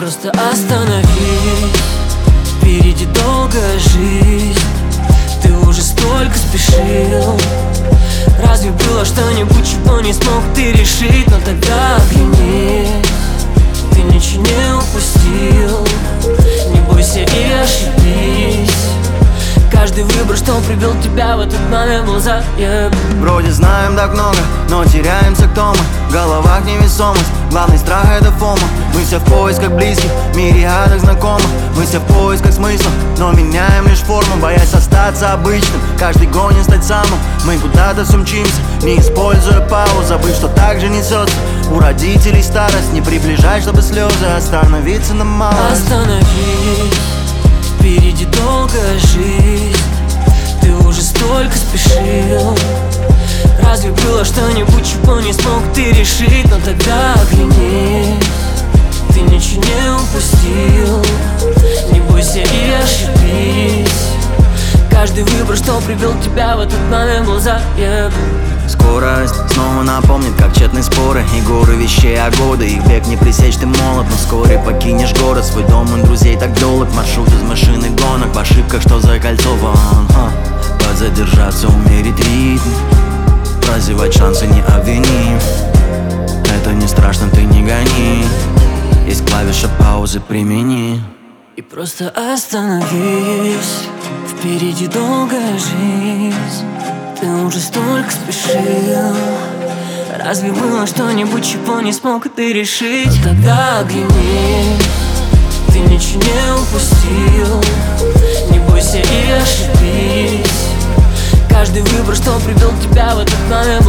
Просто остановись, впереди долгая жизнь. Ты уже столько спешил. Разве было что-нибудь, чего не смог ты решить? Но тогда оглянись, ты ничего не упустил. Не бойся и ошибись. Каждый выбор, что привел тебя в этот момент, был заеб. Вроде знаем так много, но теряемся, кто мы. В головах невесомость, главный страх это фома. Мы все в поисках близких, в мириадах знакомых. Мы все в поисках смысла, но меняем лишь форму. Боясь остаться обычным, каждый гонит стать самым. Мы куда-то все мчимся, не используя паузу. Забыв, что так же несется у родителей старость. Не приближай, чтобы слезы остановиться на малость. Остановись, впереди долгая жизнь. Ты уже столько спешил. Разве было что-нибудь, чего не смог ты решить? Но тогда оглянись, ты ничего не упустил. Не бойся и ошибись. Каждый выбор, что привел тебя в этот момент, был заеб. Скорость снова напомнит, как тщетны споры и горы вещей, а годы их бег не пресечь, ты молод. Но вскоре покинешь город, свой дом и друзей так долг. Маршрут из машины гонок, в ошибках, что закольцован. Подзадержаться, умерить ритм, прозевать шансы не обвини. Это не страшно, ты не гони. Есть клавиша паузы, примени. И просто остановись, впереди долгая жизнь. Ты уже столько спешил. Разве было что-нибудь, чего не смог ты решить? Тогда огляни, ты ничего не упустил. Не бойся и ошибись. Каждый выбор, что привел тебя в этот момент,